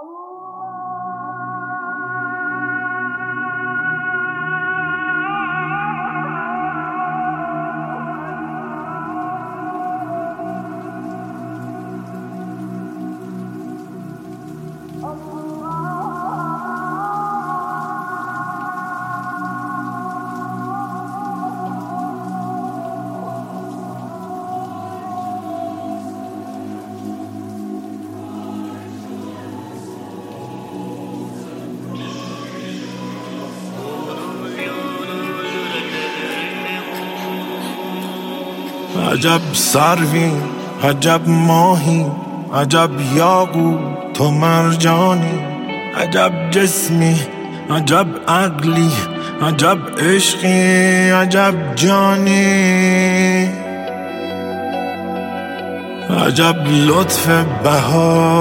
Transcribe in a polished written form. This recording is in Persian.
عجب سروی، عجب ماهی، عجب یاقوت و مرجانی، عجب جسمی، عجب عقلی، عجب عشقی، عجب جانی، عجب لطف بهار